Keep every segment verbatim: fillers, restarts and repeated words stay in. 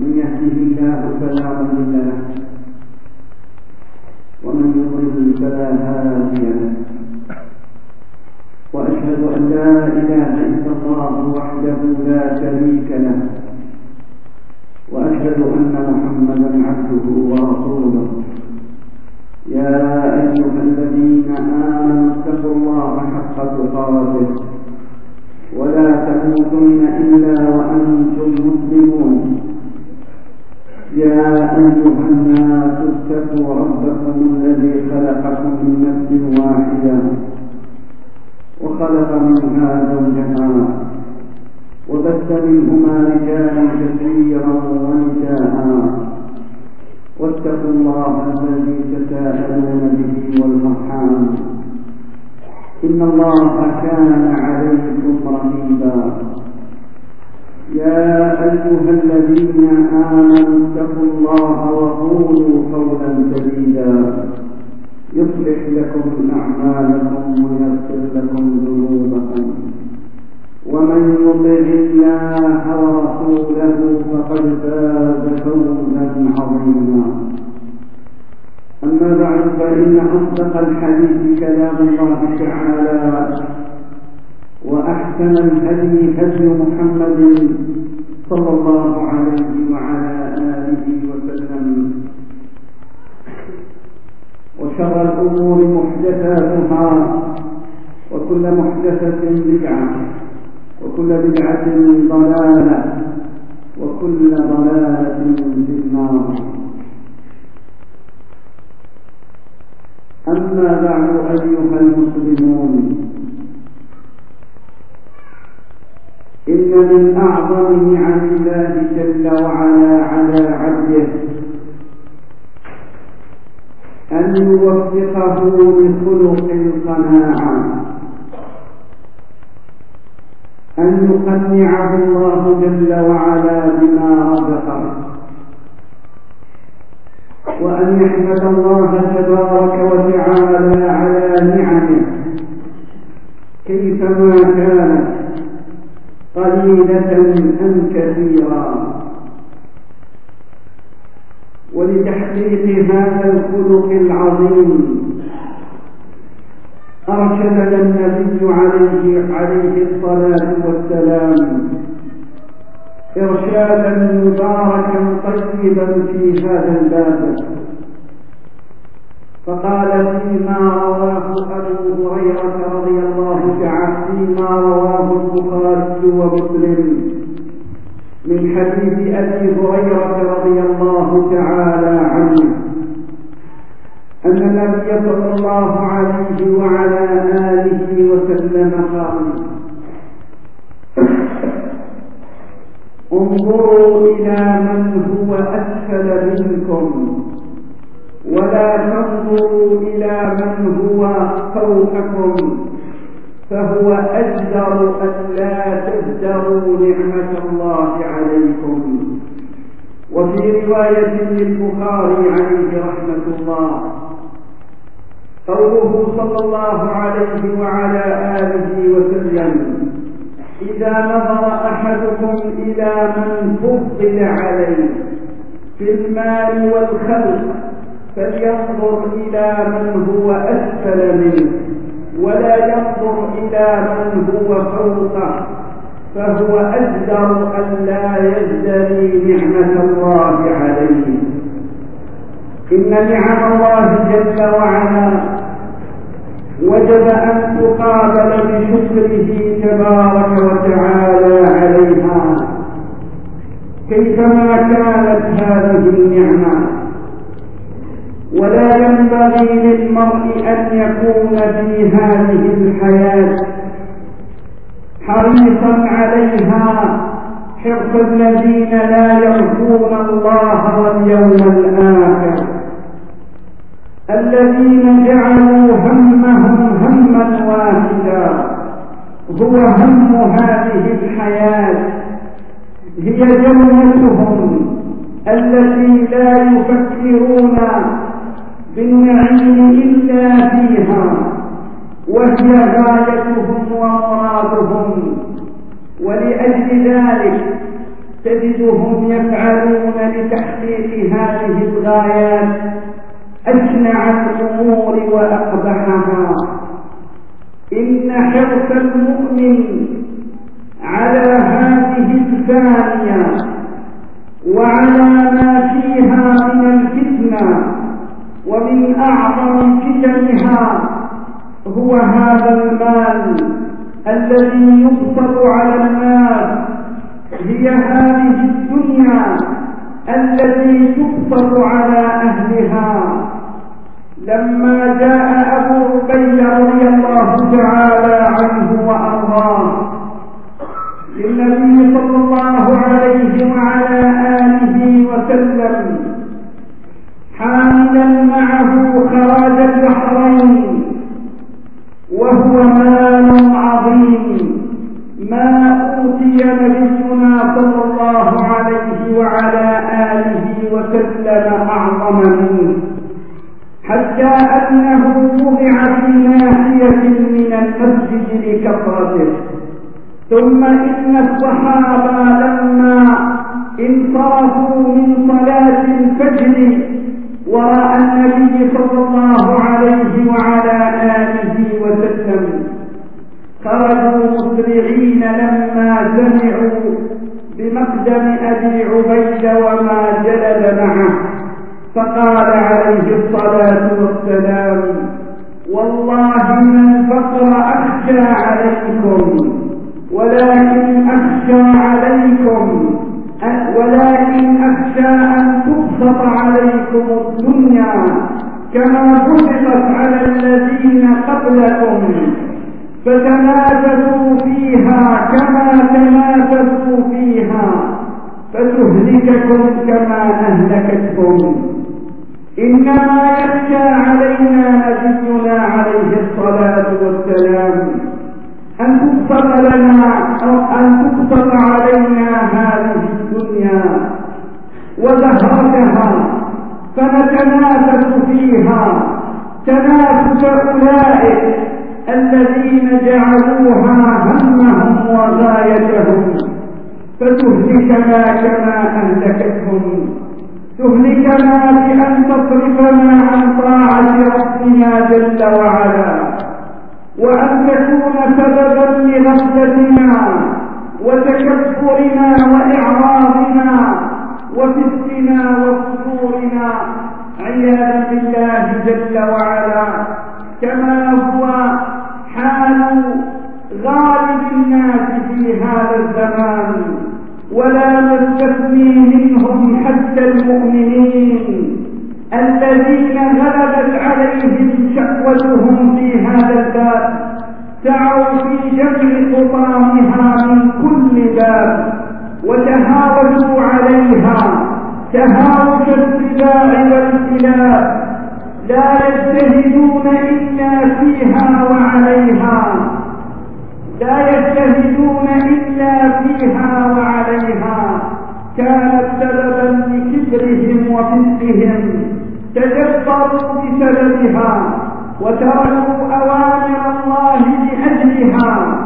يهده الله فلا مضل له ومن يضلل فلا هادي له وأشهد أن لا إله إلا الله وحده لا شريك له وأشهد أن محمدا عبده ورسوله يا أيها الذين آمنوا اتقوا الله حق تقاته ولا تموتن إلا وأنتم مسلمون يا أيها الناس اتقوا ربكم الذي خلقكم من نفس واحدة وخلق منها زوجها وبث منهما رجالا كثيرا ونساء واتقوا الله الذي تساءلون به والأرحام إن الله كان عليكم رقيبا يا أيها الذين آمنوا اتقوا الله وقولوا قولا سديدا يصلح لكم أعمالكم ويغفر لكم ذنوبكم ومن يطع الله ورسوله فقد فاز فوزا عظيما أما بعد فإن أصدق الحديث كلام الله تعالى وأحسن الهدي هدي محمد صلى الله عليه وعلى آله وسلم وشر الأمور محدثاتها وكل محدثة بدعة وكل بدعة ضلالة وكل ضلالة في النار. أما بعد أيها المسلمون، إن من أعظم نعم الله جل وعلا على عبده أن يوفقه لخلق القناعة، أن يقنعه الله جل وعلا بما رزقه، وأن يحمد الله تبارك وتعالى على نعمه كيفما كانت قليلة أم كثيرا. ولتحقيق هذا الخلق العظيم أرشدنا النبي عليه عليه الصلاة والسلام إرشادا مباركا طيبا في هذا الباب، فقال فيما رواه أبو هريرة رضي الله تعالى فيما رواه البخاري ومسلم من حديث أبي هريرة رضي الله تعالى عنه أن النبي صلى الله عليه وعلى آله وسلم قال: انظروا إلى من هو أسفل منكم ولا تنظروا إلى من هو فوقكم، فهو أجدر أن لا تزدروا نعمة الله عليكم. وفي رواية للبخاري عليه رحمة الله قوله صلى الله عليه وعلى آله وسلم: إذا نظر أحدكم إلى من فضل عليه في المال والخلق فلينظر إلى من هو أسفل منه ولا ينظر إلى من هو فوقه، فهو أجدر أن لا يزدري نعمة الله عليه. إن نعم الله جل وعلا وجب أن تقابل بشكره تبارك وتعالى عليها كيفما كانت هذه النعمة. ولا ينبغي للمرء أن يكون في هذه الحياة حريصا عليها حرص الذين لا يرجون الله واليوم الآخر، الذين جعلوا همهم هما واحدا، هو هم هذه الحياة، هي جنتهم التي لا يفكرون بالنعيم إلا فيها، وهي غايتهم ومرادهم. ولأجل ذلك تجدهم يفعلون لتحقيق هذه الغايات أشنع الأمور وأقبحها. إن حرص المؤمن على هذه الثانية وعلى ما فيها من الفتنة ومن أعظم فتنها هو هذا المال الذي يبسط على الناس، هي هذه الدنيا التي تبسط على أهلها. لما جاء أبو عبيدة رضي الله تعالى عنه وأرضاه للنبي صلى الله عليه وعلى آله وسلم حاملا معه خراج البحرين وهو مال عظيم ما أوتي نبينا صلى الله عليه وعلى آله وسلم أعظم منه، حتى أنه وضع في ناحية من المسجد لكثرته. ثم إن الصحابة لما انصرفوا من صلاة الفجر وراء النبي صلى الله عليه وعلى آله وسلم خرجوا مسرعين لما سمعوا بمقدم أبي عبيدة وما جلد معه، فقال عليه الصلاة والسلام: والله ما الفقر أخشى عليكم ولكن أخشى عليكم ولكن أخشى أن تبسط عليكم الدنيا كما بسطت على الذين قبلكم فتنافسوا فيها كما تنافسوا فيها فتهلككم كما أهلكتكم. إنما يخشى علينا نبينا عليه الصلاة والسلام أن تبسط لنا أو أن تبسط علينا هذه الدنيا وزهرتها فنتنافس فيها تنافس أولئك الذين جعلوها همهم وغايتهم فتهلكنا كما أهلكتهم، تهلكنا بأن تصرفنا عن طاعة ربنا جل وعلا وأن تكون سببا لغفلتنا وتكبرنا وإعراضنا وفسقنا وفجورنا عياذا بالله جل وعلا، كما هو حال غالب الناس في هذا الزمان ولا نستثني منهم حتى المؤمنين الذين غلبت عليهم شهوتهم في هذا الباب سعوا في جمع حطامها من كل باب وتهاوشوا عليها تهاوش السباع والكلاب، لا يجتهدون إلا فيها وعليها لا يجتهدون إلا فيها وعليها كانت سببا لكبرهم وفسقهم، تجبروا بسببها وتركوا أوامر الله لأجلها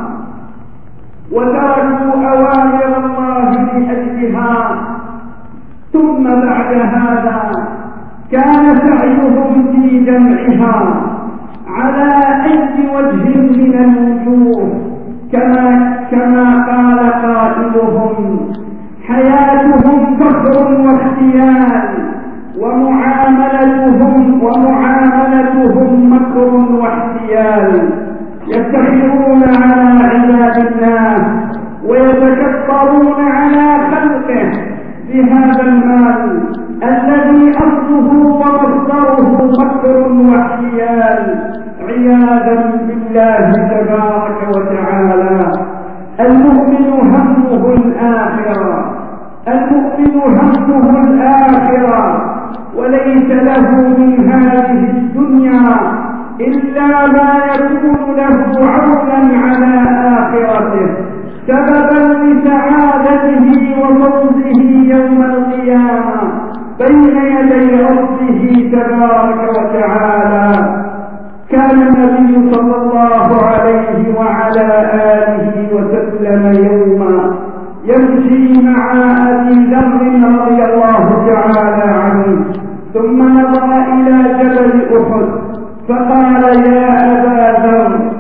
وتركوا أوامر الله لأجلها ثم بعد هذا كان سعيهم في جمعها على أي وجه من الوجوه، كما كما قال قائلهم: حياتهم فخر واختيال ومعاملتهم ومعاملتهم مكر واحتيال، يفتخرون على عباد الله ويتكبرون على خلقه بهذا المال الذي أصله ومصدره مكر واحتيال عياذا بالله تبارك وتعالى. المؤمن همه الآخرة المؤمن همه الآخرة وليس له من هذه الدنيا إلا ما يكون له عونا على آخرته سببا لسعادته وفوزه يوم القيامة بين يدي ربه تبارك وتعالى. كان النبي صلى الله عليه وعلى آله وسلم يوما يمشي يجري مع أبي ذر رضي الله تعالى عنه، ثم نظر إلى جبل أحد فقال يا أبا ذر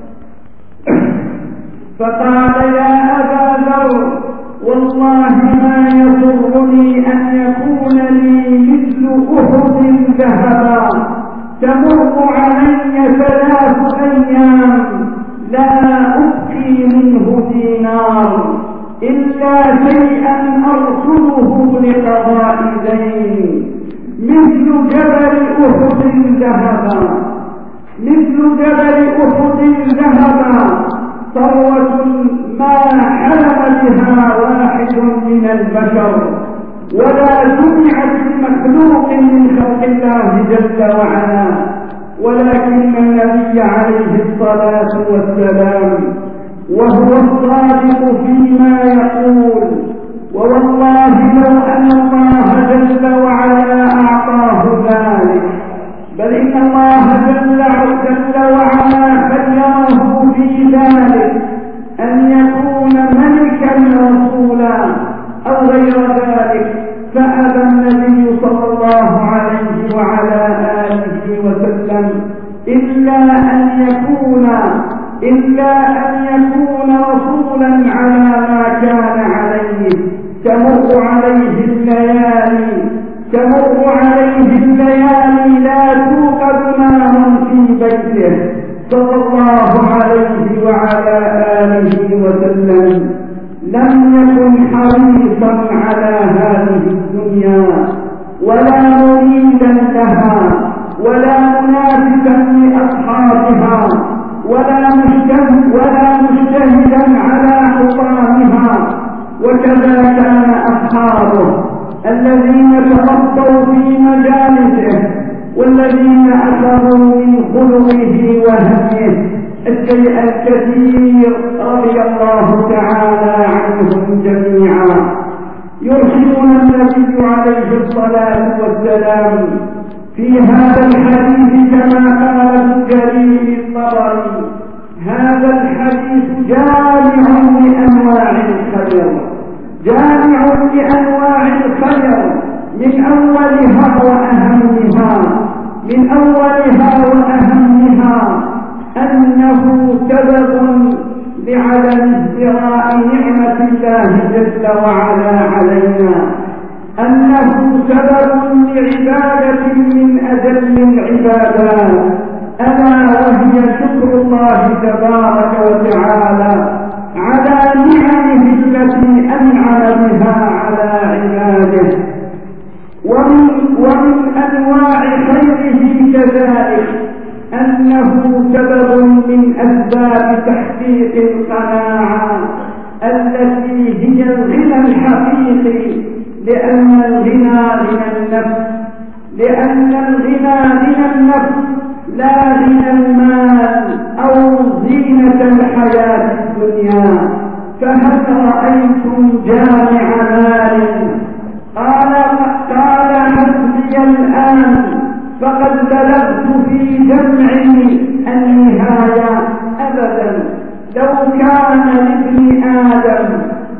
فقال يا أبا ذر والله ما يضرني أن يكون لي مثل أحد ذهبا تمر علي ثلاث أيام لا أبقي منه دينار إلا شيئا أرسله لقضاء دين مثل جبل أحد ذهبا مثل جبل أحد ذهبا ثروة ما حلم بها واحد من البشر ولا سمعت بمخلوق من خلق الله جل وعلا، ولكن النبي عليه الصلاة والسلام وهو الصادق فيما يقول، ووالله لو أن الله جل وعلا أعطاه ذلك، بل إن الله جل وعلا خيره في ذلك أن يكون ملكا رسولا أو غير ذلك، فأبى النبي صلى الله عليه وعلى آله وسلم إلا أن يكون إلا أن يكون رسولا على ما كان عليه. تمر عليه الليالي تمر عليه الليالي لا توقد نار في بيته صلى الله عليه وعلى آله وسلم. لم يكن حريصا على هذه الدنيا ولا مريدا لها ولا منافسا لأصحابها ولا مجتهد ولا مجتهدا على حطامها، وكذا كان أصحابه الذين تربوا في مجالسه والذين أخذوا من خلقه وهديه الشيء الكثير رضي الله تعالى عنهم جميعا. يرشدنا النبي عليه الصلاة والسلام في هذا الحديث كما قال ابن جرير الطبري: هذا الحديث جامع لأنواع الخير جامع لأنواع الخير من أولها وأهمها من أولها وأهمها أنه سبب لعدم ازدراء نعمة الله جل وعلا علينا، أنه سبب لعبادة من أجل العبادات، ألا وهي شكر الله تبارك وتعالى على نعمه التي أنعم بها على عباده. ومن, ومن أنواع خيره كذلك أنه سبب من أسباب تحقيق القناعة التي هي الغنى الحقيقي، لأن الغنى غنى النفس لأن الغنى غنى النفس لا غنى المال أو زينة الحياة الدنيا. فهل رأيتم جامع مال قال قال حسبي الآن فقد بلغت في جمعي النهاية؟ أبدا. لو كان لابن آدم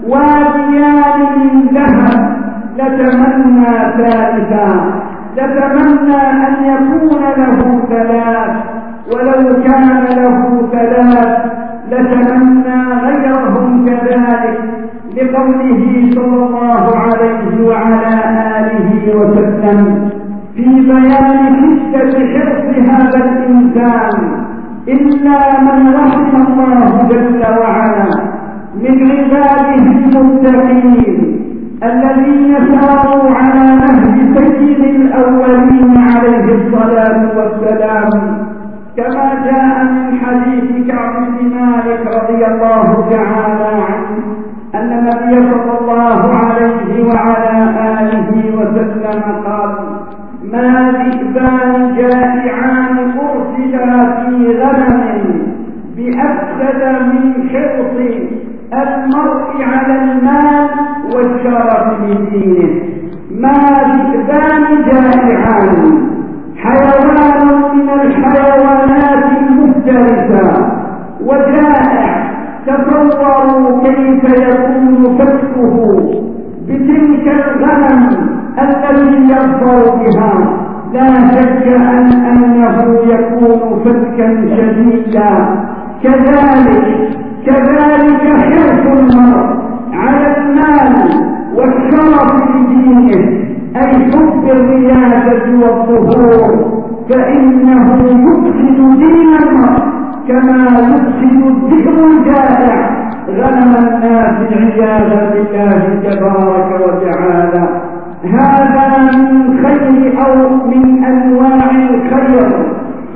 واديان من ذهب لتمنى ثالثا، لتمنى أن يكون له ثلاث، ولو كان له ثلاث لتمنى غيرهم كذلك، لقوله صلى الله عليه وعلى آله وسلم في بيان شدة حرص هذا الإنسان: إلا من رحم الله جل وعلا من عباده المتقين الذين ساروا على نهج سيد الأولين عليه الصلاة والسلام، كما جاء من حديث كعب بن مالك رضي الله تعالى عنه أن النبي صلى الله عليه وعلى آله وسلم قال: ما ذئبان جائعان أرسلا في غنم بأفسد من حرص المرء على المال والشرف لدينه. ما ذئبان جائعان، حيوان من الحيوانات المفترسة وجائع، تصوروا كيف يكون فتكه وجهه بتلك الغنم التي يظفر بها لا شك أن أنه يكون فتكا شديدا. كذلك كذلك حرص المرء على المال والشرف لدينه أي حب الريادة والظهور، فإنه يفسد دين المرء كما يفسد الذئب الجائع غنم الناس عياذا بالله تبارك وتعالى. هذا من خير أو من أنواع الخير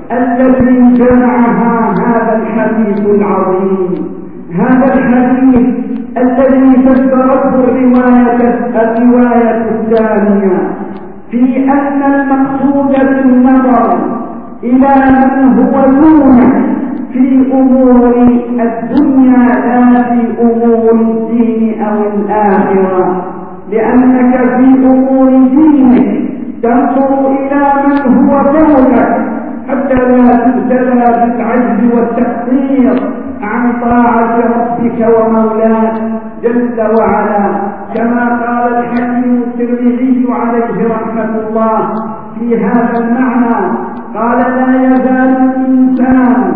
التي جمعها هذا الحديث العظيم. هذا الحديث الذي فسرته الرواية الرواية الثانية في أن المقصود بالنظر إلى من هو دونه في أمور الدنيا لا في أمور الدين أو الآخرة، لأنك في أمور دينك تنظر إلى من هو فوقك حتى لا تبتلى بالعجز والتقصير عن طاعة ربك ومولاك جل وعلا، كما قال الحكيم الترمذي عليه رحمة الله في هذا المعنى، قال: لا يزال الإنسان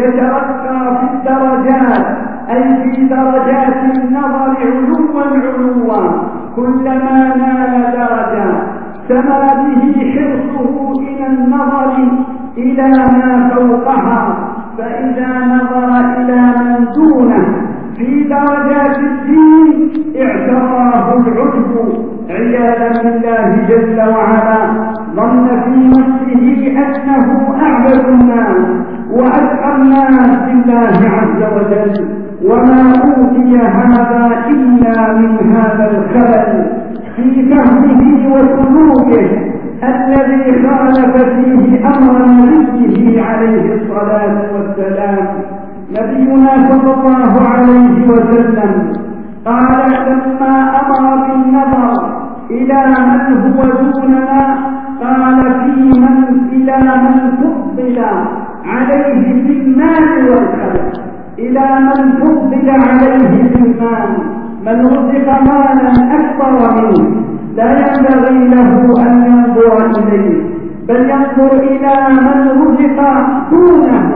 يترقى في الدرجات، أي في درجات النظر علوا علوا، كلما نال درجة سمى به حرصه إلى النظر إلى ما فوقها، فإذا نظر إلى من دونه في درجات الدين اعتراه العجب عياذا بالله جل وعلا، ظن في نفسه أنه أعبد الناس وأتقى الناس بالله عز وجل، وما أوتي هذا إلا من هذا الخلل في فهمه وسلوكه الذي خالف فيه أمر نبيه عليه الصلاة والسلام. نبينا صلى الله عليه وسلم قال لما أمر بالنظر إلى من هو دوننا قال في من إلى من فضل عليه في المال والخلق، إلى من فضل عليه في المال، من رزق مالا أكثر منه لا ينبغي له أن ينظر إليه، بل ينظر إلى من رزق دونه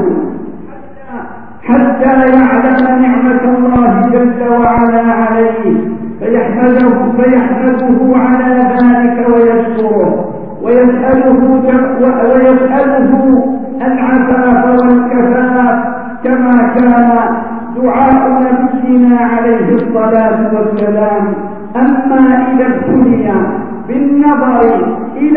حتى يعلم نعمة الله جل وعلا عليه فيحمده, فيحمده على ذلك ويشكره ويسأله, ويسأله العفاف والكفاف، كما كان دعاء نبينا عليه الصلاة والسلام. أما إذا ابتلي بالنظر إلى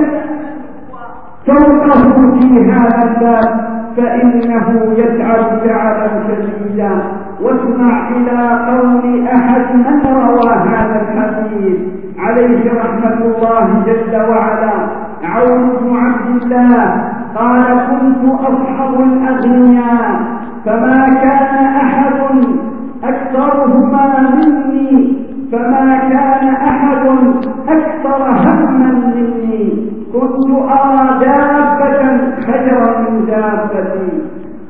فوقه في هذا الباب فإنه يتعب تعبا شديدا. واسمع إلى قول أحد من روى هذا الحديث عليه رحمة الله جل وعلا، عون بن عبد الله قال: كنت أصحب الأغنياء فما كان أحد أكثرهما مني فما كان أحد أكثر هما مني، كنت أرى دابة خيرا من دابتي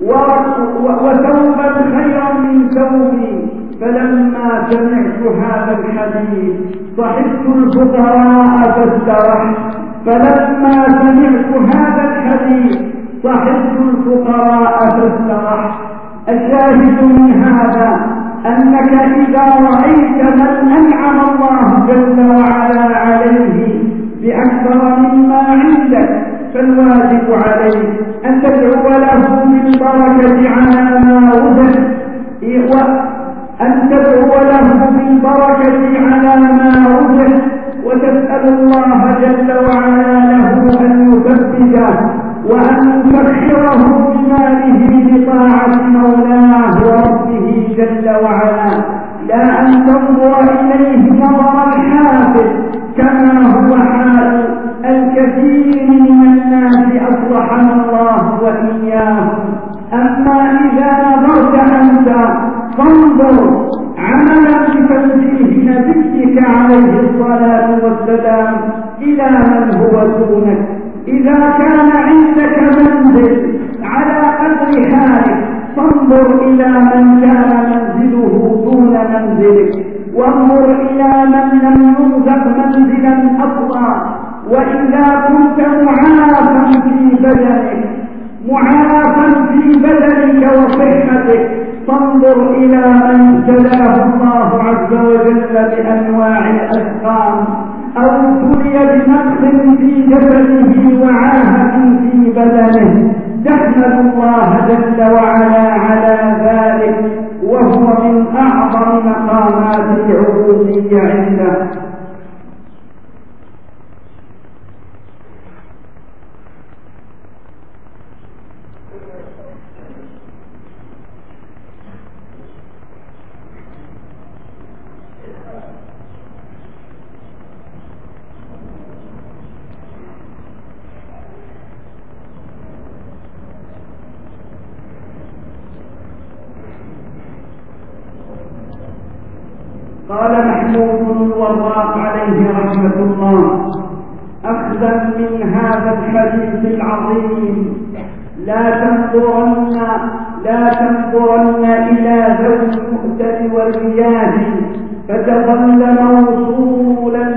وثوبا خيرا من ثوبي، فلما سمعت هذا الحديث صحبت الفقراء فاسترحت فلما سمعت هذا الحديث صحبت الفقراء فاسترحت. الشاهد من هذا أنك إذا رأيت من أنعم الله جل وعلا عليه بأكثر مما عندك فالواجب عليك أن تدعو له بالبركة على ما وجد، وأن تدعو له بالبركة على ما وجد، وتسأل الله جل وعلا له أن يثبته وأن يسخره بماله بطاعة مولاه وربه جل وعلا، لا أن تنظر إليه نظر الحافظ كما هو حال الكثير من الناس أصلحنا الله وإياهم. أما إذا نظرت أنت فانظر عملا بتنزيه نبيك عليه الصلاة والسلام إلى من هو دونك. إذا كان عندك منزل على قدر حالك فانظر إلى من كان منزله دون منزلك، وانظر إلى من لم يرزق منزلا أصلا. وإذا كنت معافا في بدنك معافا في بدنك وصحتك فانظر إلى من ابتلاه الله عز وجل بأنواع الأسقام أو ابتلي بنقص في جسده وعاهة في بدنه، تحمد الله جل وعلا على ذلك، وهو من أعظم مقامات العبودية عنده. قال محمود الوراق عليه رحمة الله أخذا من هذا الحديث العظيم: لا تنظرن لا تنظرن إلى ذوي المؤتل والرياض فتظل موصولا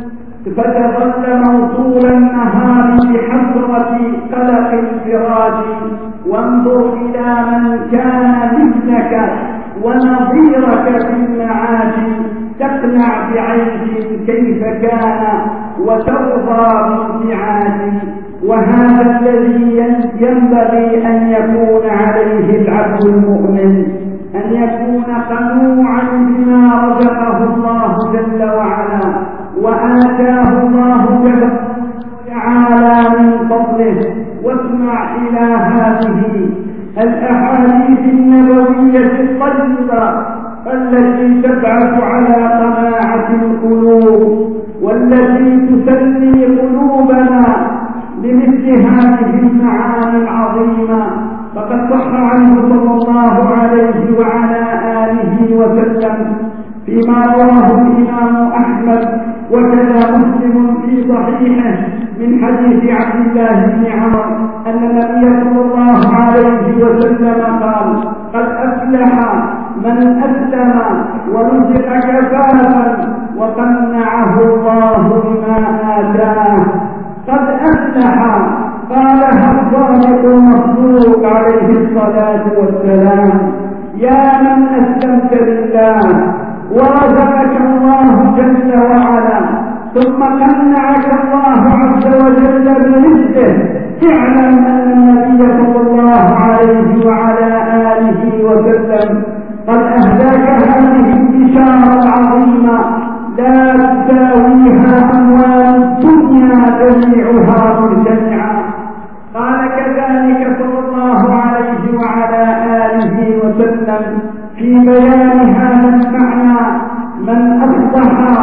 فتظل موصول النهار بحسرة قلق الفراش، وانظر إلى من كان مثلك ونظيرك في المعاش، تقنع بعيش كيف كان وترضى بانتعاش. وهذا الذي ينبغي أن يكون عليه العبد المؤمن، أن يكون قنوعا بما رزقه الله جل وعلا وآتاه الله جل وعلا من فضله. واسمع إلى هذه الأحاديث النبوية الطيبة التي تبعث على قناعة القلوب والتي تسلي قلوبنا بمثل هذه المعاني العظيمة. فقد صح عنه صلى الله عليه وعلى آله وسلم فيما رواه الإمام أحمد وكذا مسلم في صحيحه من حديث عبد الله بن عمر أن النبي صلى الله عليه وسلم قال: قد أفلح من أسلم ورزق كفافا وقنعه الله بما آتاه. قد أفلح قالها الصادق المصدوق عليه الصلاة والسلام: يا من أسلمت لله ورزقك الله جل وعلا ثم قنعك الله عز وجل برزقه، اعلم أن النبي صلى الله عليه وعلى آله وسلم قد أهداك هذه البشارة العظيمة لا تساويها أموال الدنيا جميعها مجتمعا. قال كذلك صلى الله عليه وعلى آله وسلم في بيان هذا المعنى: من أصبح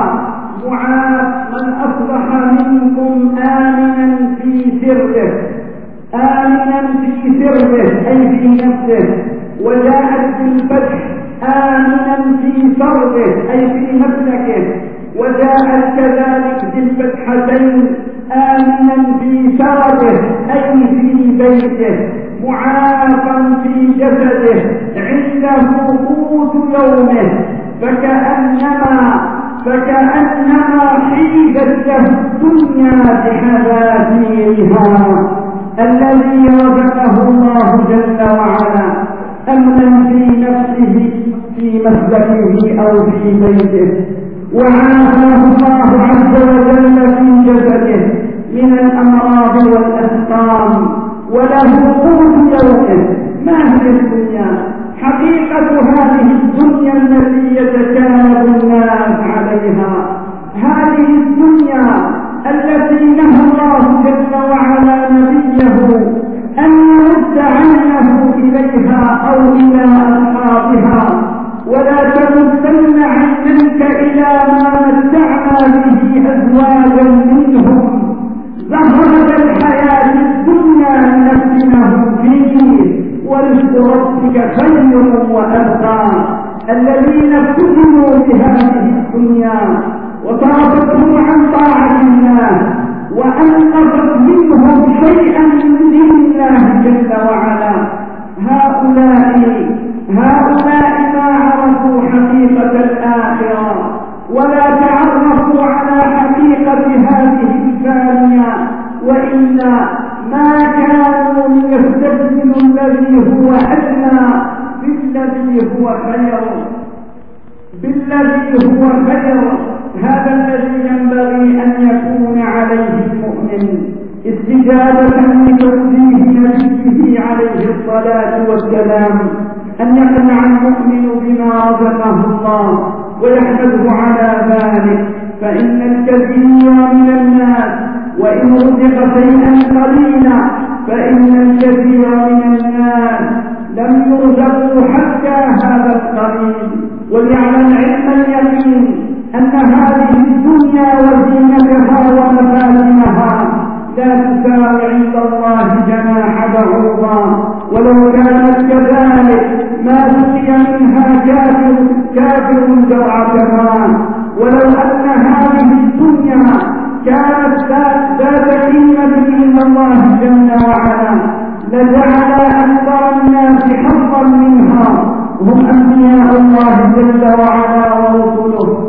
من أصبح منكم آمنا في سره آمنا في سره أي في نفسه، وجاءت بالفتح آمنا في سره أي في مسلكه، وجاءت كذلك بالفتحتين آمنا في سرده أي في بيته، معافا في جسده عنده قوت يومه، فكأنما فكأنما حيدت له الدنيا بحذافيرها. الذي رزقه الله جل وعلا أمنا في نفسه في مسلكه أو في بيته، وعافاه الله عز وجل في جسده من الأمراض والأسقام، وله قوت يومه. ما هي الدنيا؟ حقيقة هذه الدنيا التي يتكالب الناس عليها، هذه الدنيا التي نهى الله جل وعلا نبيه أن يرد عينه إليها أو إلى أصحابها، ولا تمدن عينيك إلى ما متعنا به أزواجا منهم زهرة الحياة الدنيا لنفتنهم فيه، ورزق ربك خير وأبقى. الذين فتنوا بهذه الدنيا وصرفتهم عن طاعة الله وأنقذت منهم شيئا من دين الله جل وعلا، هؤلاء هؤلاء ما عرفوا حقيقة الآخرة وإلا ما كانوا يستبدلوا الذي هو أدنى بالذي هو خير بالذي هو خير. هذا الذي ينبغي أن يكون عليه المؤمن استجابة لتوجيه نبيه عليه الصلاة والسلام، أن يقنع المؤمن بما رزقه الله ويحمده على ذلك، فإن الكثير من الناس وإن رزق شيئا قليلا فإن الكثير من الناس لم يرزقوا حتى هذا القليل. وليعلم علم اليقين أن هذه الدنيا وزينتها ومفاتنها لا تساوي عند الله جناح بعوضة، ولو كانت كذلك ما سقي منها كافر كافر جرعة ماء. ولو أن هذه الدنيا كانت ذات قيمة عند الله جل وعلا لجعل أكثر الناس حظا منها هم أنبياء الله جل وعلا ورسله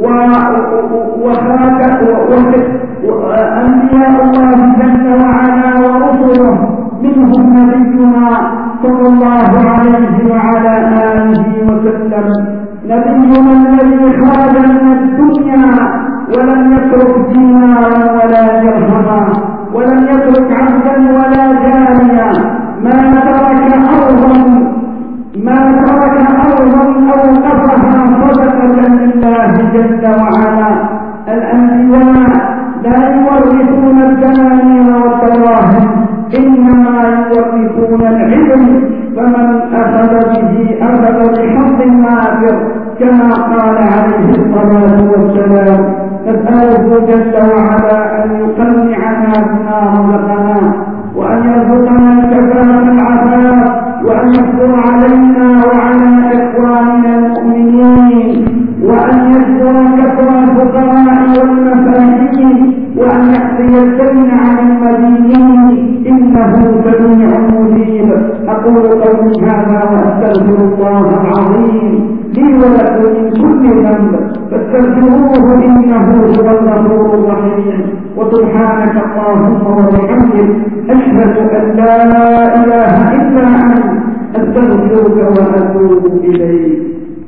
وأنبياء الله جل وعلا ورسله، منهم نبينا صلى الله عليه وعلى آله وسلم، نبينا الذي خرج من الدنيا ولم يترك دينارا ولا درهما ولم يترك عبدا ولا جاريا، ما ترك أرضا ما ترك أرضا أوقفها صدقة لله جل وعلا. الأنبياء لا يورثون الدنانير والدراهم، إنما يورثون العلم، فمن أخذ به أخذ بحظ وافر كما قال عليه الصلاة والسلام. نسأله جل وعلا أن يقنعنا بما رزقنا، وأن يرزقنا الكفاف العفاف، وأن يستر علينا وعلى إخواننا المؤمنين، وأن يستر كثر الفقراء والمساكين، وأن يحصي الدين عن المدينين، إنه سميع مجيب. أقول قولي هذا وأستغفر الله العظيم لي ولكم من كل ذنب فاستغفروه إنه هو الغفور الرحيم. وسبحانك اللهم وبحمدك أشهد أن لا إله إلا أنت أستغفرك وأتوب إليك.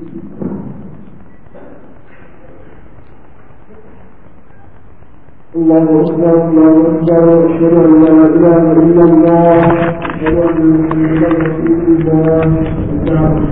الله أكبر الله أكبر أشهد أن لا إله إلا الله أشهد أن محمدا رسول الله.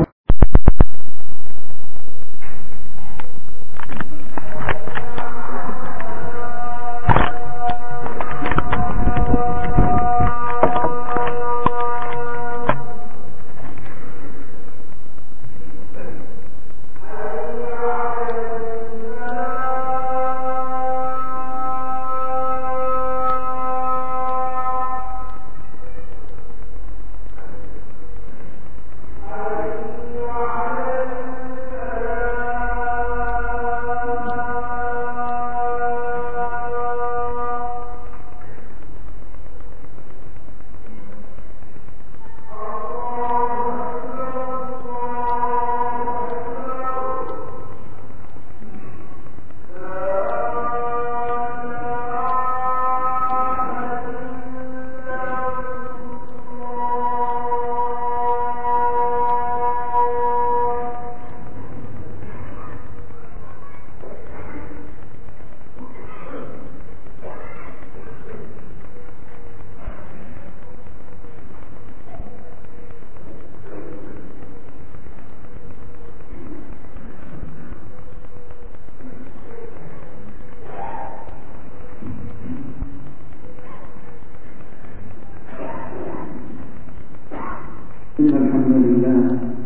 إن الحمد لله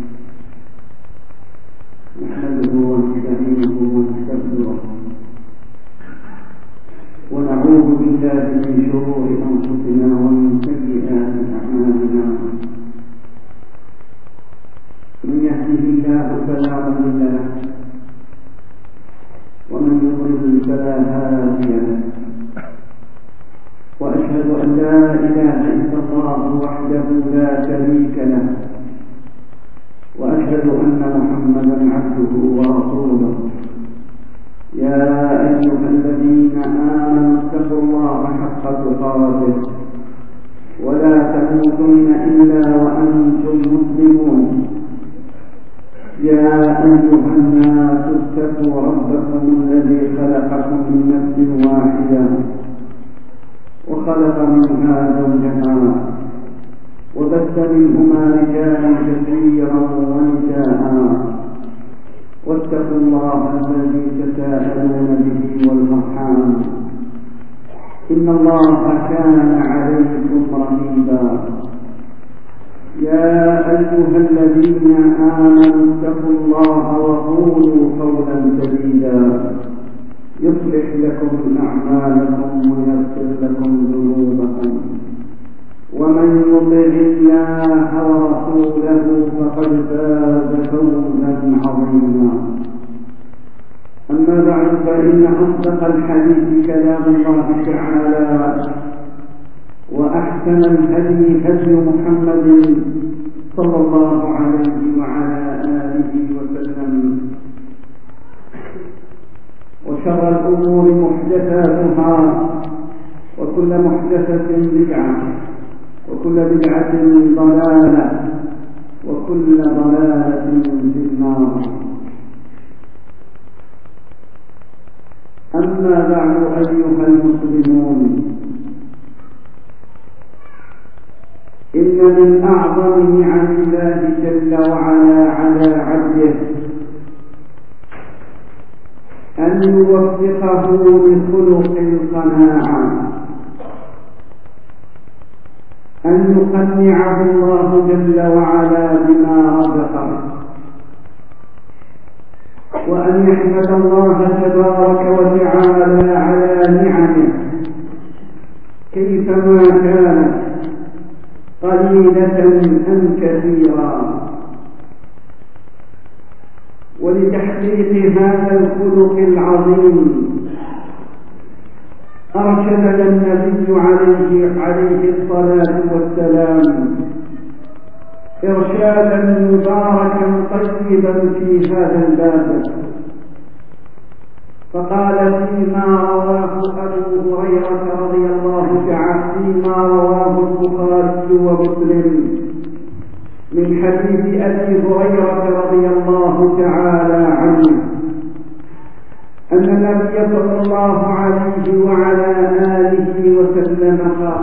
نحمده ونستعينه ونستغفره ونعوذ بالله من شرور أنفسنا ومن سيئات أعمالنا. من يهده الله فلا مضل له ومن يضلل فلا هادي له، وأشهد أن لا إله إلا الله وحده لا شريك له، وأشهد أن محمدا عبده ورسوله. يا أيها الذين آمنوا اتقوا الله حق تقاته ولا تموتن إلا وأنتم مسلمون. يا أيها الناس اتقوا ربكم الذي خلقكم من نفس واحدة وخلق منها زوجها وبث منهما رجالا كثيرا ونساء واتقوا الله الذي تساءلون به والأرحام إن الله كان عليكم رقيبا. يا أيها الذين آمنوا اتقوا الله وقولوا قولا سديدا يصلح لكم أعمالكم ويغفر لكم ذنوبكم ومن يطع الله ورسوله فقد فاز فوزا عظيما. أما بعد فإن أصدق الحديث كلام الله تعالى وأحسن الهدي هدي محمد صلى الله عليه وعلى آله وسلم وشر الأمور محدثاتها وكل محدثة بدعة وكل بدعة ضلالة وكل ضلالة في النار. أما بعد أيها المسلمون، إن من أعظم نعم الله جل وعلا على عبده أن يوفقه لخلق القناعة، أن يقنعه الله جل وعلا بما رزقه، وأن يحمد الله تبارك وتعالى على نعمه كيفما كانت قليلة أم كثيرا. ولتحقيق هذا الخلق العظيم أرشدنا النبي عليه عليه الصلاة والسلام إرشادا مباركا طيبا في هذا الباب، فقال فيما رواه أبو هريرة رضي الله تعالى فيما رواه البخاري ومسلم من حديث أبي هريرة رضي الله تعالى عنه أن النبي صلى الله عليه وعلى آله وسلم قال: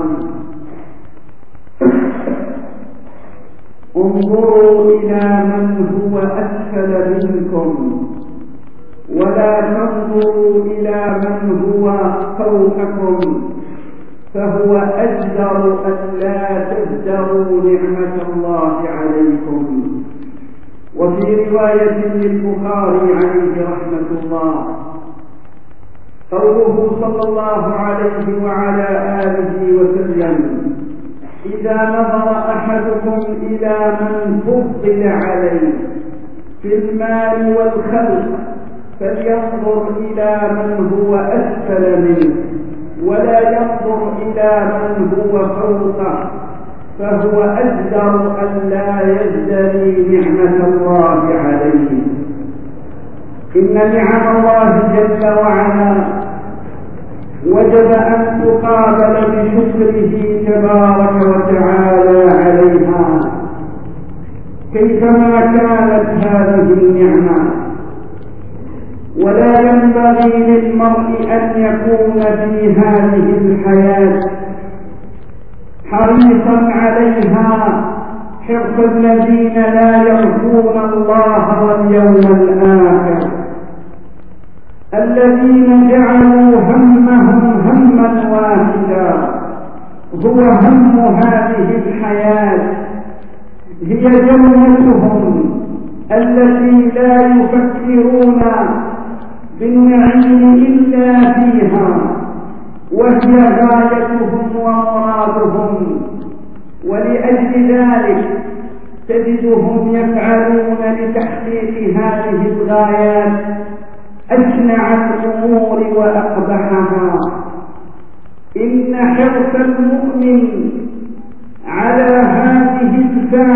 انظروا إلى من هو أسفل منكم ولا تنظروا إلى من هو فوقكم فهو أجدر أن لا تزدروا نعمة الله عليكم. وفي رواية للبخاري عليه رحمة الله قوله صلى الله عليه وعلى آله وسلم: إذا نظر أحدكم إلى من فضل عليه في المال والخلق فلينظر إلى من هو أسفل منه ولا ينظر إلى من هو فوقه فهو أجدر أن لا يزدري نعمة الله عليه. إن نعم الله جل وعلا وجب أن تقابل بشكره تبارك وتعالى عليها كيفما كانت هذه النعمة. ولا ينبغي للمرء أن يكون في هذه الحياة حريصا عليها حرص الذين لا يرجون الله واليوم الآخر، الذين جعلوا همهم هما واحدا، هو هم هذه الحياة، هي جنتهم التي لا يفكرون بالنعيم إلا فيها، وهي غايتهم ومرادهم. ولأجل ذلك تجدهم يفعلون لتحقيق هذه الغايات أشنع الأمور وأقبحها. إن حرص المؤمن على هذه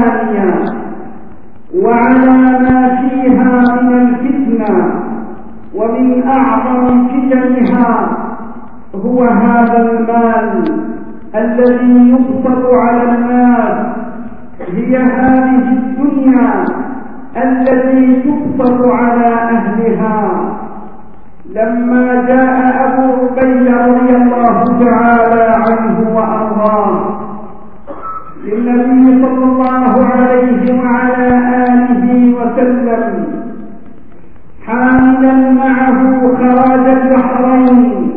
الثانية وعلى ما فيها من الفتنة ومن أعظم فتنها هو هذا المال الذي يبسط على الناس، هي هذه الدنيا التي تبسط على أهلها. لما جاء أبو عبيدة رضي الله تعالى عنه وأرضاه للنبي صلى الله عليه وعلى آله وسلم حاملا معه خراج البحرين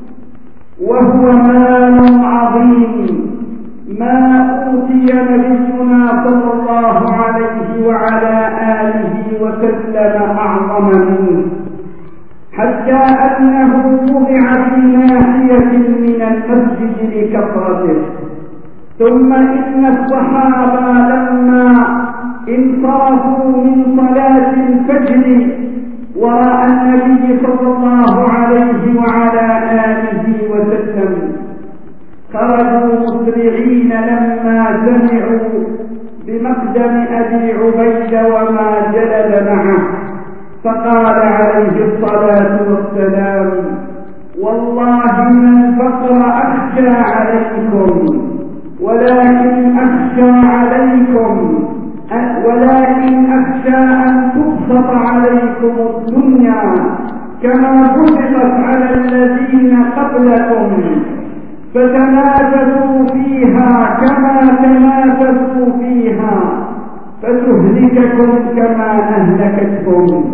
وهو مال عظيم ما أوتي نبينا صلى الله عليه وعلى آله وسلم أعظم منه، حتى أنه وضع في ناحية من المسجد لكثرته. ثم إن الصحابة لما انصرفوا من صلاة الفجر وراء النبي صلى الله عليه وعلى آله وسلم خرجوا مسرعين لما سمعوا بمقدم أبي عبيدة وما جلد معه، فقال عليه الصلاة والسلام: والله ما الفقر أخشى عليكم، ولكن أخشى عليكم ولكن أخشى أن تبسط عليكم الدنيا كما بسطت على الذين قبلكم فتنافسوا فيها كما تنافسوا فيها فتهلككم كما أهلكتكم.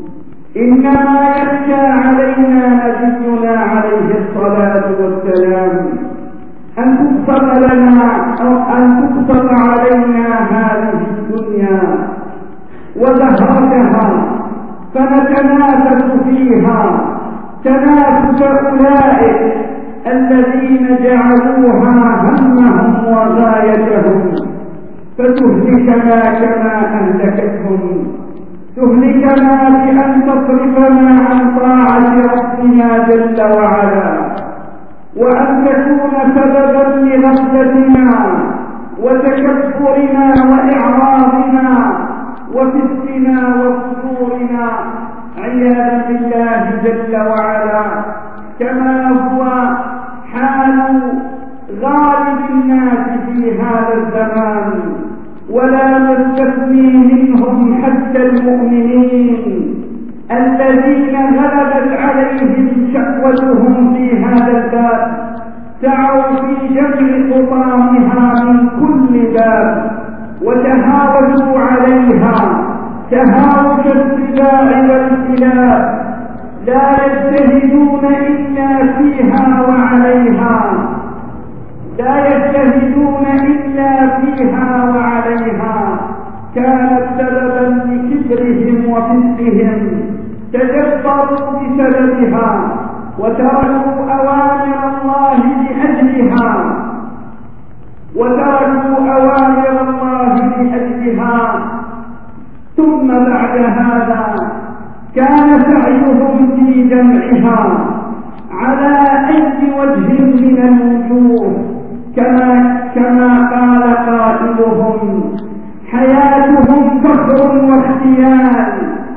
إنما يخشى علينا نبينا عليه الصلاة والسلام أن تبسط لنا أو أن تبسط علينا هذه الدنيا وزهرتها فنتنافس فيها تنافس أولئك الذين جعلوها همهم وغايتهم فتهلكنا كما أهلكتهم، تهلكنا بأن تصرفنا عن طاعة ربنا جل وعلا، وأن تكون سببا لغفلتنا وتكبرنا وإعراضنا وفسقنا وفجورنا عياذا بالله جل وعلا، كما هو حال غالب الناس في هذا الزمان، ولا نستثني منهم حتى المؤمنين الذين غلبت عليهم شهوتهم في هذا الباب سعوا في جمع حطامها من كل باب وتهاوشوا عليها تهاوش السباع والكلاب، لا يجتهدون إلا فيها وعليها لا يجتهدون إلا فيها وعليها كانت سببا لكبرهم وفسقهم، تجبروا بسببها وتركوا أوامر الله لأجلها وتركوا أوامر الله لأجلها ثم بعد هذا كان سعيهم في جمعها على أي وجه من الوجوه، كما كما قال قائلهم: حياتهم فخر واختيال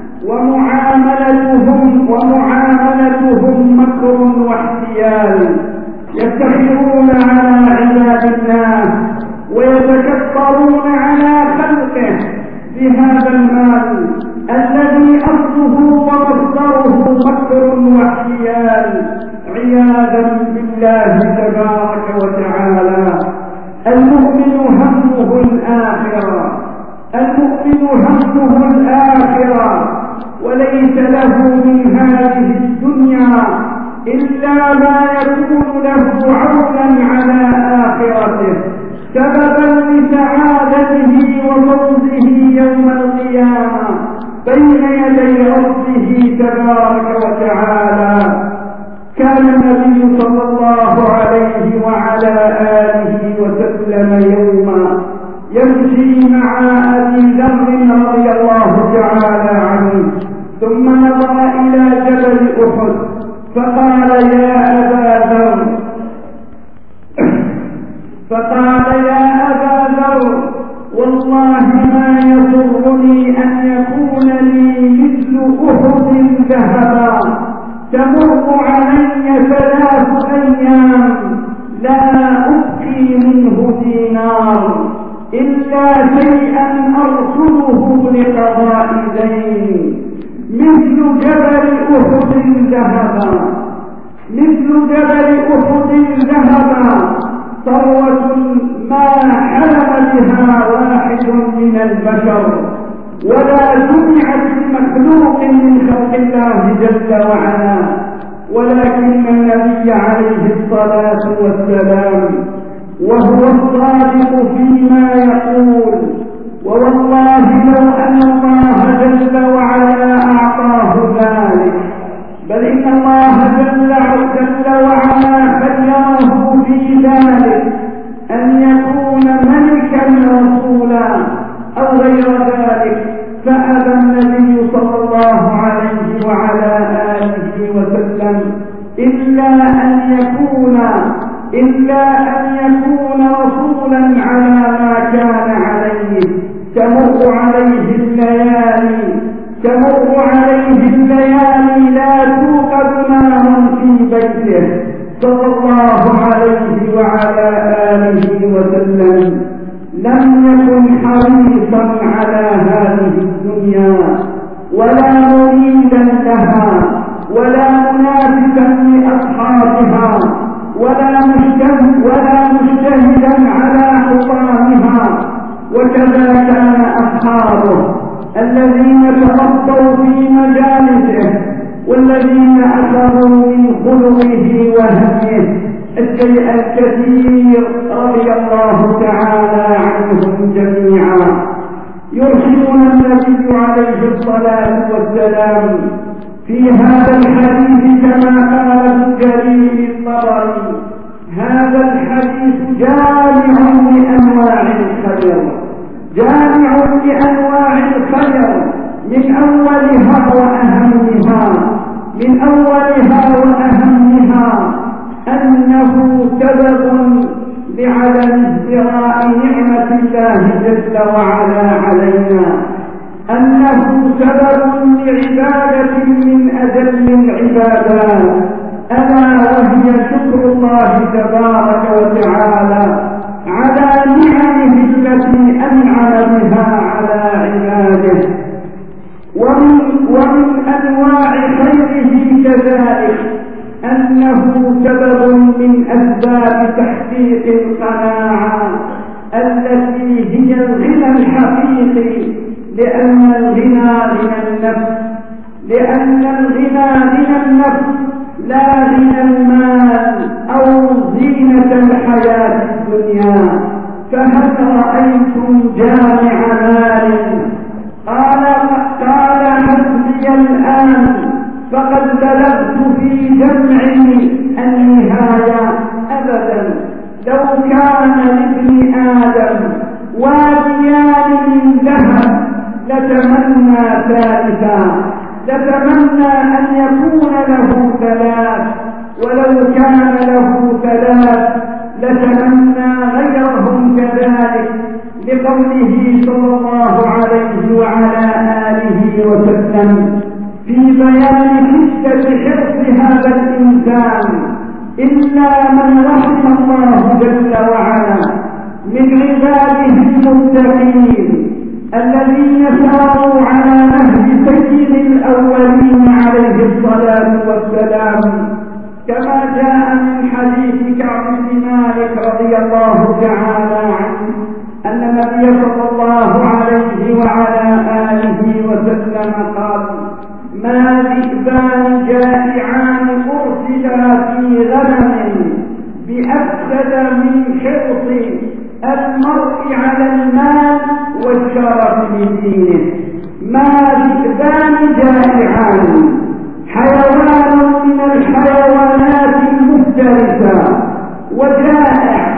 ومعاملتهم ومعاملتهم مكر واحتيال، يفتخرون على عباد الله ويتكبرون على خلقه بهذا المال الذي أصله ومصدره مكر واحتيال عياذا بالله تبارك وتعالى. المؤمن همه الآخرة المؤمن همه الآخرة وليس له من هذه الدنيا إلا ما يكون له عونا على آخرته سببا لسعادته وفوزه يوم القيامة بين يدي ربه تبارك وتعالى. كان النبي صلى الله عليه وعلى آله وسلم يوما يمشي مع أبي ذر رضي الله تعالى عنه ثم نظر إلى جبل أحد فقال: يا أبا ذر فقال يا أبا ذر والله ما يضرني أن يكون لي مثل أحد ذهبا إلا شيئا أرسله لقضاء دين، مثل جبل أحد ذهبا مثل جبل أحد ذهبا ثروة ما حلم بها واحد من البشر ولا سمعت بمخلوق من خلق الله جل وعلا، ولكن النبي عليه الصلاة والسلام وهو الصادق فيما يقول، ووالله لو أن الله جل وعلا أعطاه ذلك، بل إن الله جل وعلا خيره في ذلك أن يكون ملكا رسولا أو غير ذلك، فأبى النبي صلى الله عليه وعلى آله وسلم إلا أن يكون إلا أن يكون رسولا على ما كان عليه، تمر عليه الليالي تمر عليه الليالي لا توقد نار في بيته صلى الله عليه وعلى آله وسلم. لم يكن حريصا على هذه الدنيا ولا مريدا لها ولا منافسا لأصحابها ولا مجتهد ولا مجتهدا على حطامها، وكذا كان أصحابه الذين تربوا في مجالسه والذين أخذوا من خلقه وهمه الشيء الكثير رضي الله تعالى عنهم جميعا. يرشدنا النبي عليه الصلاة والسلام في هذا الحديث كما قال ابن جرير الطبري: هذا الحديث جامع لأنواع الخير جامع لأنواع الخير من أولها وأهمها من أولها وأهمها أنه سبب لعدم ازدراء نعمة الله جل وعلا علينا، أنه سبب لعبادة من أجل العبادات، ألا وهي شكر الله تبارك وتعالى على نعمه التي أنعم بها على عباده. ومن, ومن أنواع خيره كذلك أنه سبب من أسباب تحقيق القناعة التي هي الغنى الحقيقي، لأن الغنى غنى النفس لأن الغنى غنى النفس لا غنى المال أو زينة الحياة الدنيا. فهل رأيتم جامع مال قال قال حسبي الآن فقد بلغت في جمعي النهاية؟ أبدا، لو كان لابن آدم واديان من ذهب لتمنى ثالثا، لتمنى أن يكون له ثلاث، ولو كان له ثلاث لتمنى غيرهم كذلك، لقوله صلى الله عليه وعلى آله وسلم في بيان شدة حرص هذا الإنسان: إلا من رحم الله جل وعلا من عباده المتقين الذين ساروا على نهج سيد الأولين عليه الصلاة والسلام، كما جاء من حديث كعب بن مالك رضي الله تعالى عنه أن النبي صلى الله عليه وعلى آله وسلم قال: ما ذئبان جائعان أرسلا في غنم بأفسد من حرص المرء على المال والشرف لدينه. ما ذئبان جائعان، حيوان من الحيوانات المفترسة وجائع،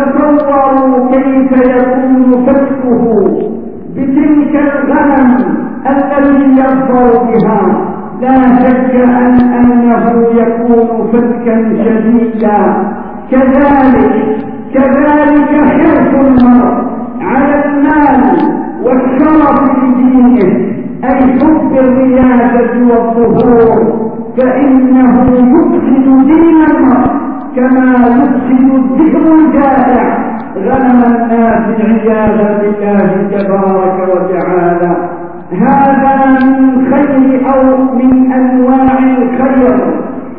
تصوروا كيف يكون فتكه بتلك الغنم التي يظفر بها. لا شك أن أنه يكون فتكا شديدا. كذلك كذلك حرص المرء على المال والشرف لدينه، أي حب الريادة والظهور، فإنه يفسد دين المرء كما يفسد الذئب الجائع غنم الناس عياذا بالله تبارك وتعالى. هذا من خير أو من أنواع الخير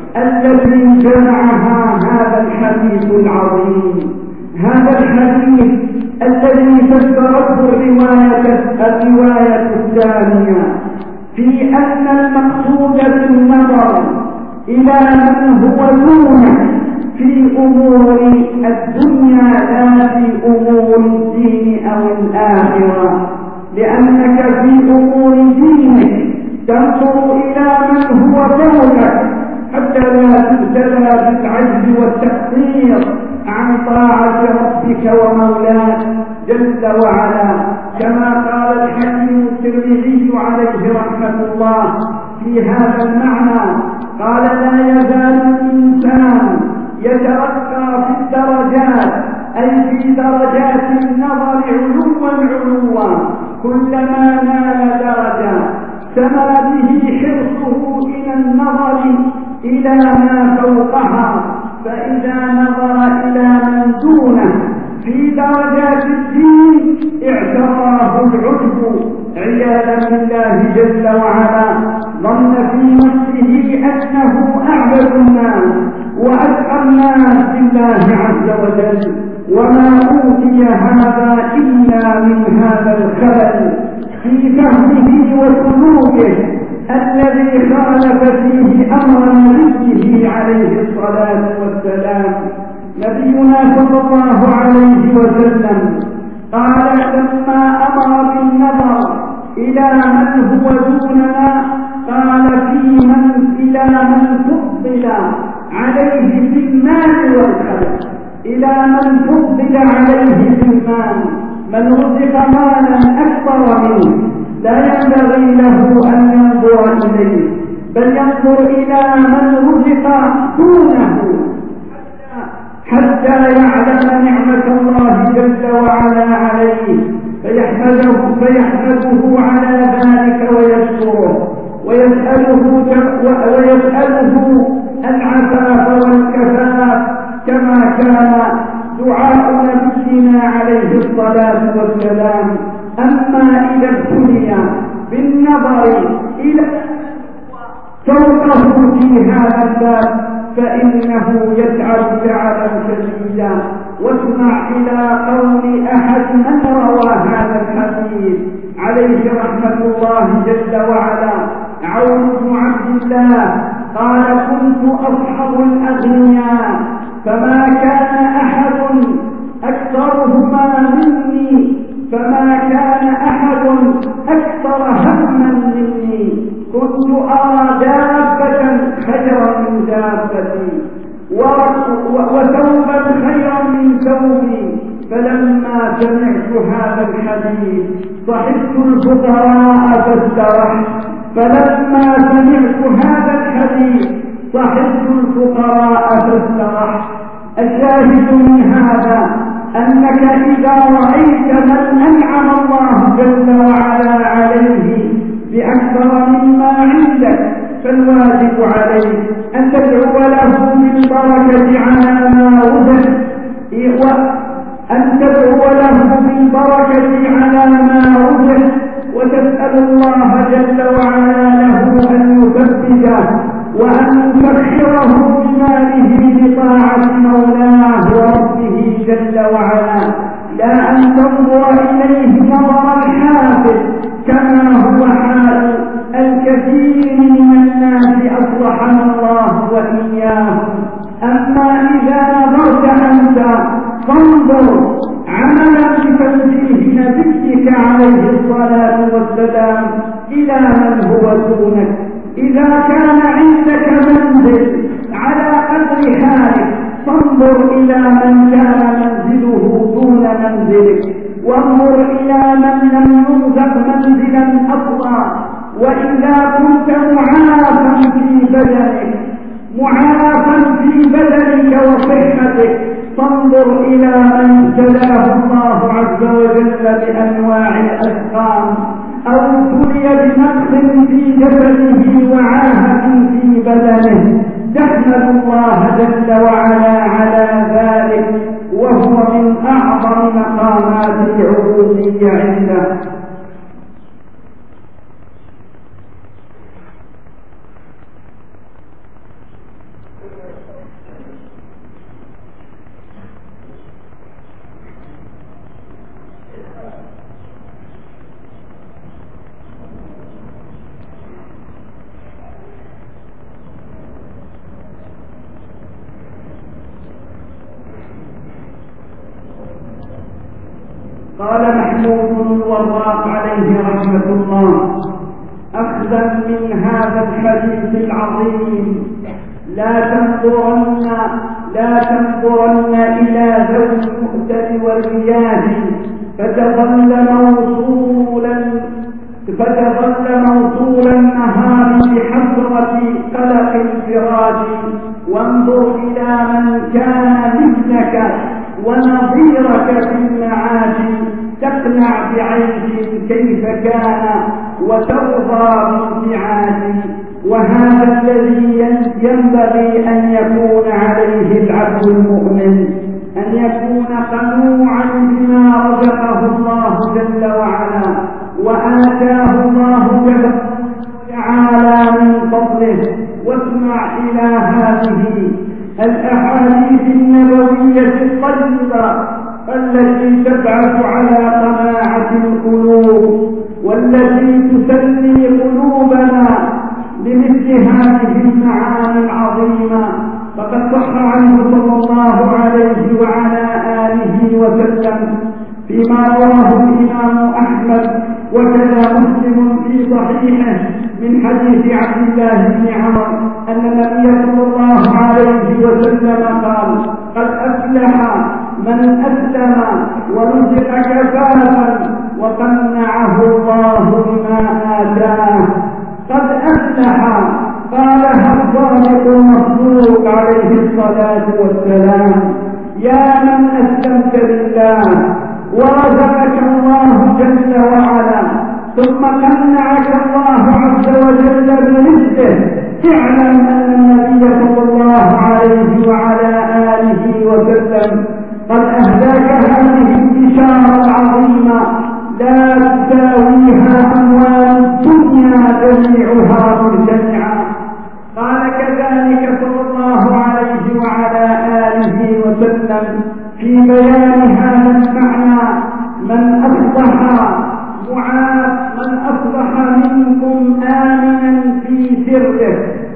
التي جمعها هذا الحديث العظيم، هذا الحديث الذي فسرته الرواية الرواية الثانية في أن المقصود بالنظر إلى من هو دونه في أمور الدنيا لا في أمور الدين أو الآخرة، لأنك في أمور دينك تنظر إلى من هو فوقك حتى لا تبتلى بالعجز والتقصير عن طاعة ربك ومولاك جل وعلا، كما قال الحكيم الترمذي عليه رحمة الله في هذا المعنى، قال: لا يزال الإنسان يترقى في الدرجات، أي في درجات النظر علوا علوا، كلما نال درجة سما به حرصه إلى النظر إلى ما فوقها، فإذا نظر إلى من دونه في درجات الدين اعتراه العجب عياذا بالله جل وعلا، ظن في نفسه أنه أعبد الناس وأتقى الناس بالله عز وجل، وما أوتي هذا إلا من هذا الخلل في فهمه وسلوكه الذي خالف فيه أمر نبيه عليه الصلاة والسلام. نبينا صلى الله عليه وسلم قال لما أمر بالنظر إلى من هو دوننا قال في من إلى من فضل عليه في المال والخلق، إلى من فضل عليه في المال، من رزق مالا أكثر منه لا ينبغي له أن ينظر إليه، بل ينظر إلى من رزق دونه حتى يعلم نعمة الله جل وعلا عليه فيحمده, فيحمده على ذلك ويشكره ويسأله, ويسأله العفاف والكفاف، كما كان دعاء نبينا عليه الصلاة والسلام. أما إذا ابتلي بالنظر إلى فوقه في هذا الباب فإنه يتعب تعبا شديدا. واسمع إلى قول أحد من روى هذا الحديث عليه رحمة الله جل وعلا، عون بن عبد الله قال: كنت أصحب الأغنياء فما كان أحد أكثرهما مني فما كان أحد أكثر هما مني، كنت أرى دابة خيرا من دابتي وثوبا خيرا من ثوبي، فلما سمعت هذا الحديث صحبت الفقراء فاسترحت، فلما سمعت هذا الحديث صحبت الفقراء فاسترحت. الشاهد من هذا أنك إذا رأيت من أنعم الله جل وعلا عليه بأكثر مما عندك فالواجب عليك أن تدعو له بالبركة على ما وجد، وأن تدعو له بالبركة على ما وجد، وتسأل الله جل وعلا له أن يثبته وأن يسخره بماله بطاعة مولاه وربه جل وعلا، لا أن تنظر إليه نظر الحافظ كما هو حال الكثير من الناس أصلحنا الله وإياهم. أما إذا نظرت أنت فانظر عملا بتنزيه نبيك عليه الصلاة والسلام إلى من هو دونك. إذا كان عندك منزل على قدر حالك فانظر إلى من كان منزله دون منزلك، وانظر إلى من لم يرزق منزلا أصلا. وإذا كنت معافا في بدنك معافا في بدنك وصحتك فانظر إلى من ابتلاه الله عز وجل بأنواع الأسقام أو ابتلي بنقص في جسده وعاهة في بدنه، تحمد الله جل وعلا على ذلك، وهو من أعظم أعظم مقامات العبودية عنده. قال محمود الوراق عليه رحمة الله أخذا من هذا الحديث العظيم: لا تنظرن لا تنظرن إلى ذوي المؤتة والرياض فتظل موصولا فتظل موصول النهار بحسرة قلق الفراش، وانظر إلى من كان مثلك ونظيرك في المعاش، تقنع بعيش كيف كان وترضى بانتعاش. وهذا الذي ينبغي أن يكون عليه العبد المؤمن، أن يكون قنوعا بما رزقه الله جل وعلا وآتاه الله جل وعلا من فضله. واسمع إلى هذه الأحاديث النبوية الطيبة التي تبعث على قناعة القلوب والتي تسلي قلوبنا بمثل هذه المعاني العظيمة. فقد صح عنه صلى الله عليه وعلى آله وسلم فيما رواه الإمام أحمد وكذا مسلم في صحيحه من حديث عبد الله بن عمر أن النبي صلى الله عليه وسلم قال: قد أفلح من أسلم ورزق كفافا وقنعه الله بما آتاه. قد أفلح قالها الصادق المصدوق عليه الصلاة والسلام: يا من أسلمت لله ورزقك الله جل وعلا ثم قنعك الله عز وجل برزقه، اعلم أن النبي صلى الله عليه وعلى آله وسلم قد أهداك هذه البشارة العظيمة لا تساويها أموال الدنيا جميعها مجتمعا. قال كذلك صلى الله عليه وعلى آله وسلم في بيان هذا المعنى: من أصبح معاف من أصبح منكم آمنا في سره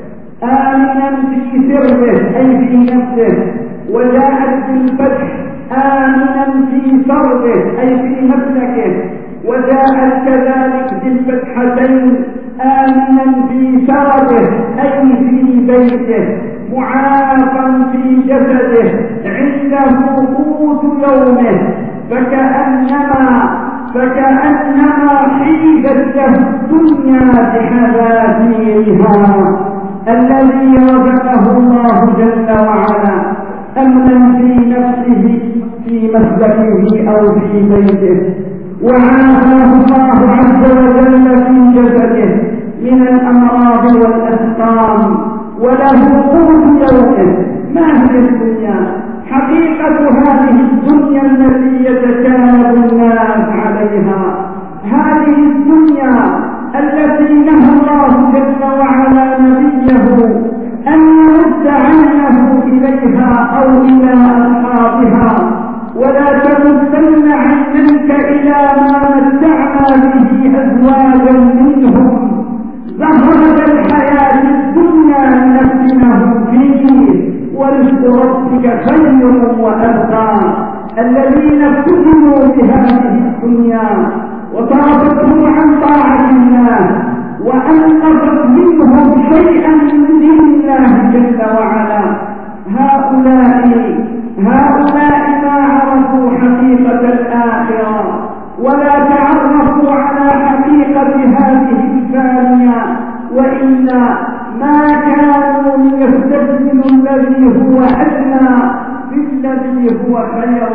آمنا في سره أي في نفسه، وجاءت بالفتح آمنا في سره أي في مسلكه، وجاءت كذلك بالفتحتين آمنا في سرده أي في بيته، معافا في جسده عنده قوت يومه، فكأنما فكأنما حيدت له الدنيا بحذافيرها. الذي رزقه الله جل وعلا أمنا في نفسه في مسلكه أو في بيته، وعافاه الله عز وجل في جسده من الأمراض والأسقام، وله قوت يومه. ما هي الدنيا؟ حقيقة هذه الدنيا التي يتكالب الناس عليها، هذه الدنيا التي نهى الله جل وعلا نبيه أن يرد عينه إليها أو إلى أصحابها: ولا تمدن عينيك إلى ما متعنا به أزواجا منهم زهرة الحياة الدنيا لنفتنهم فيه ورزق ربك خير وأبقى. الذين فتنوا بهذه الدنيا وصرفتهم عن طاعة الله وأنقذت منهم شيئا من دين الله جل وعلا، هؤلاء هؤلاء ما عرفوا حقيقة الآخرة ولا تعرفوا على حقيقة هذه الفانية، وإلا ما كانوا ليستبدلوا الذي هو أدنى بالذي هو خير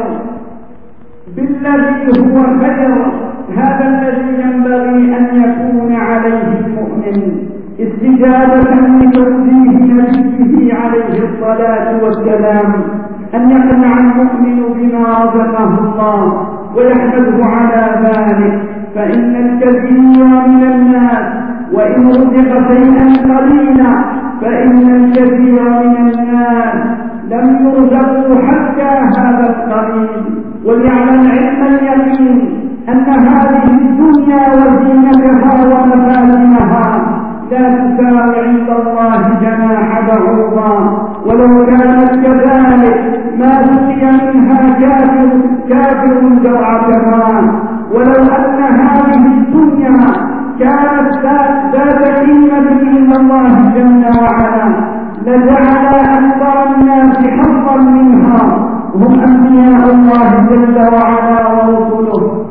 بالذي هو خير. هذا الذي ينبغي أن يكون عليه المؤمن استجابة لتوجيه نبيه عليه الصلاة والسلام أن يقنع المؤمن بما رزقه الله ويحمده على ذلك، فإن الكثير من الناس وإن رزق شيئا قليلا فإن الكثير من الناس لم يرزقوا حتى هذا القليل. وليعلم علم اليقين أن هذه الدنيا وزينتها ومفاتنها لا تساوي عند الله جناح بعوضة، ولو كانت كذلك ما سقي منها كافر كافر جرعة ماء. ولو أن هذه الدنيا كانت ذات قيمة عند الله جل وعلا لجعل أكثر الناس حظا منها هم أنبياء الله جل وعلا ورسله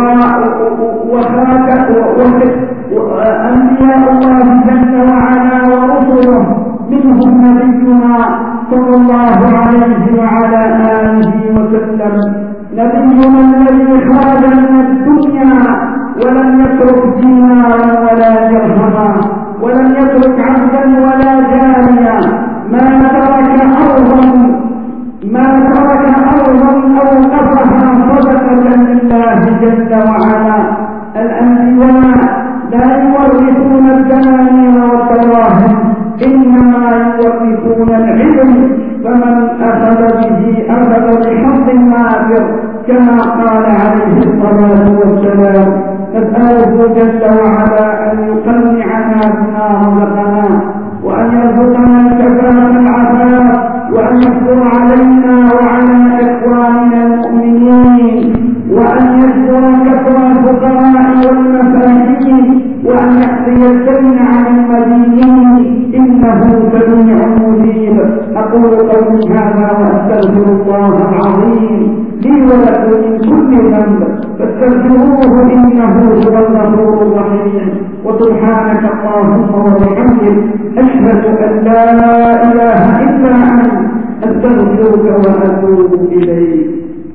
وأنبياء الله جل وعلا ورسله، منهم نبينا صلى الله عليه وعلى آله وسلم، نبينا الذي خرج من الدنيا ولم يترك دينارا ولا درهما، ولم يترك عبدا ولا جاريا، ما ترك أرضا ما ترك أرضا أوقفها صدقة لله جل وعلا. الأنبياء لا يورثون الدنانير والدراهم، إنما يورثون العلم، فمن أخذ به أخذ بحظ وافر كما قال عليه الصلاة والسلام. نسأله جل وعلا أن يقنعنا بما رزقنا، وأن يرزقنا الكفاف العفاف، وأن يستر علينا وعلى إخواننا المؤمنين، وأن يستر كثر الفقراء والمساكين، وأن يحصي الدين عن المدينين، إنه سميع مجيب. أقول قولي هذا وأستغفر الله العظيم لي ولكم من كل ذنب فاستغفروه إنه هو الغفور الرحيم. وسبحانك اللهم وبحمدك أشهد أن لا إله إلا أنت أستغفرك وأتوب إليك.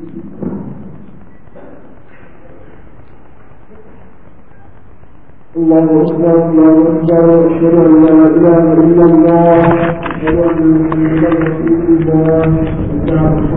الله أكبر الله أكبر أشهد أن لا إله إلا الله أشهد أن محمدا رسول الله.